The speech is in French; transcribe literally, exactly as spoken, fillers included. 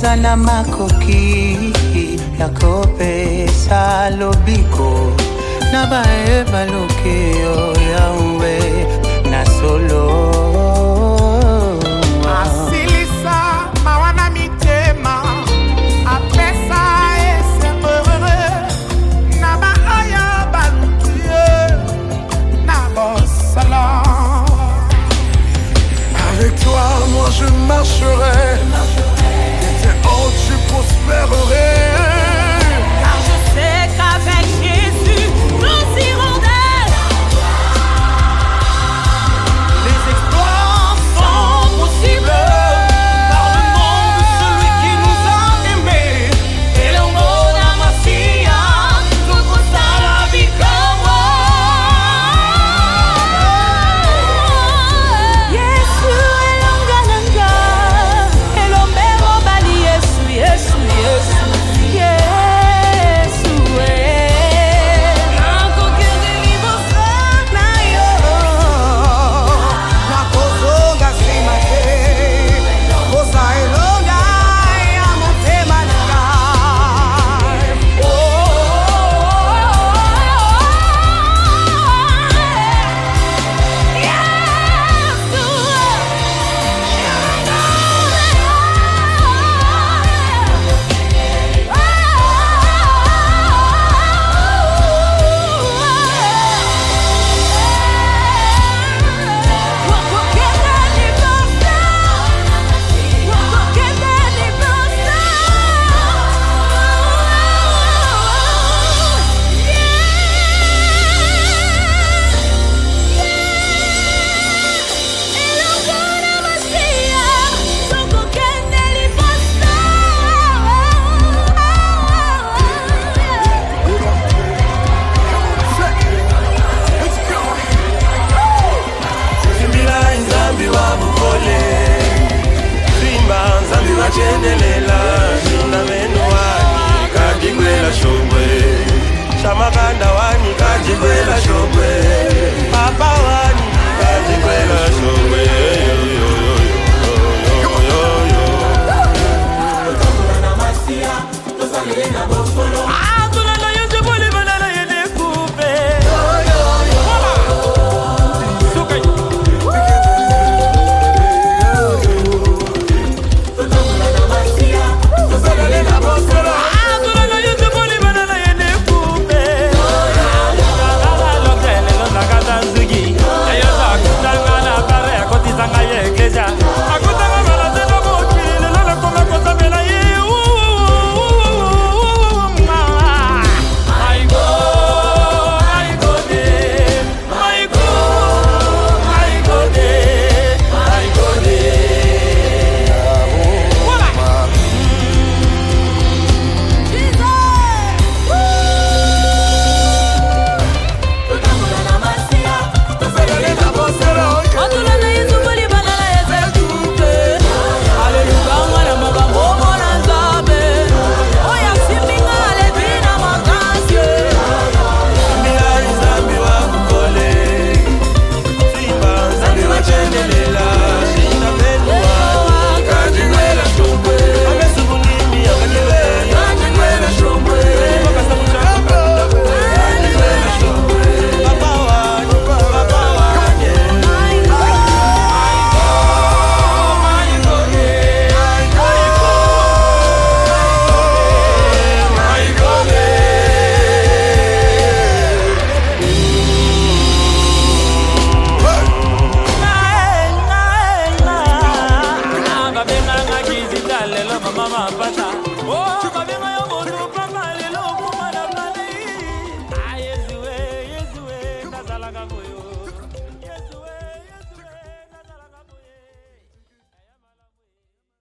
na makoki ya kopesa lobiko na bae balokeo ya uwe na solo asilisa mawana mitema apesa esemere na baaya balukie na bosala. Avec toi moi je marcherai, et tes hanches je prospérerai. Car je sais qu'avec Jésus nous irons d'elle. Les exploits sont possibles par le nom de celui qui nous a aimés. Et le nom d'un Messie, notre salut comme Yesu elongananga, elombero bali Yesu, Yesu, Yesu, Yesu eh. Nako kende liboso na yo, Nakozonga sima te, kosa elonga ya motema na ngai. oh, oh, Chendelela nina meno wani kajikwela shongwe Shamakanda wani kajikwela shongwe Papa wani kajikwela shongwe Yo yo yo yo yo yo yo ah